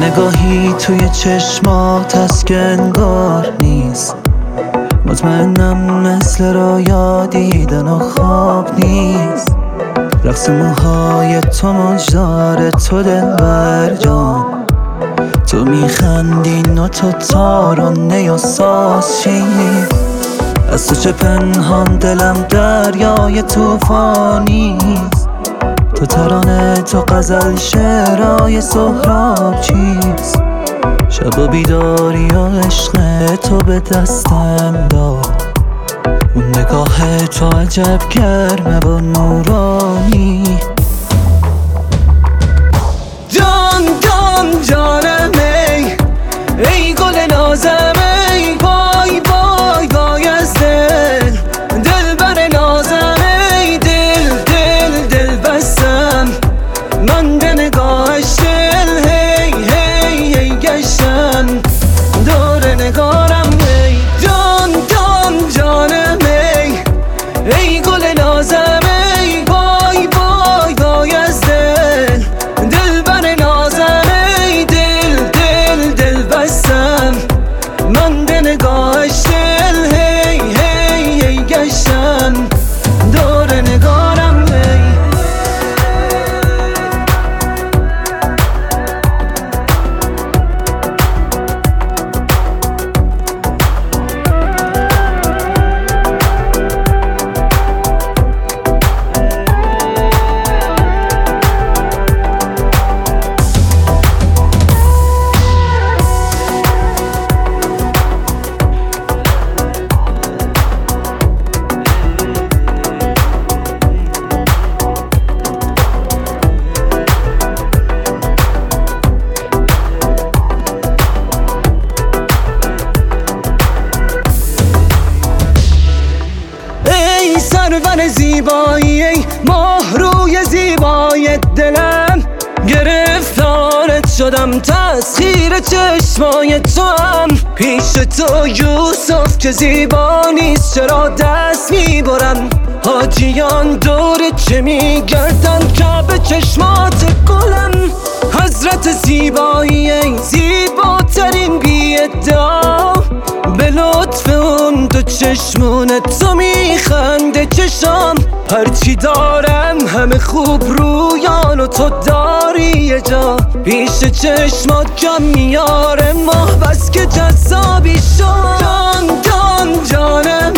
نگاهی توی چشمات هست که انگار نیست. مطمئنم مثل رویا دیدن و خواب نیست. رقص موهای تو مجدار تو دلبر جان، تو میخندی و تو تارانه و سازشی. از تو چه پنهان دلم دریای توفانیست. تو ترانه تو غزل شعرهای سهراب چیست. شب و بیداری و عشق تو به دستم داد. اون نگاه تو عجب گرمه و نورانی. جان جان جانم ای گل نازم ای وای وای وای از دل دلبر نازم ای دل دل دل بستم من به نگاهش دل هی هی هی گشتم دور نگارم ای جان جان جانم ای گل نازم ای وای وای وای از دل دلبر نازم ای دل دل دل بستم من به نگاهش دل هی هی هی گشتم دور نگارم ای سرور زیبایی ای ماه روی زیبای دلم، گرفتارت شدم تسخیر چشمای تو هم. پیش تو یوسف که زیبا نیست چرا دست میبرم. حاجیان دور چه میگردن کعبه چشمات گلم. حضرت زیبایی ای زیباترین بی ادعا، به لطف اون دو چشمون تو میخنده چشام. هرچی دارم همه خوب رویان و تو داری یه جا. پیش چشمات کم میاره ماه بس که جذابی شد. جان جان جانم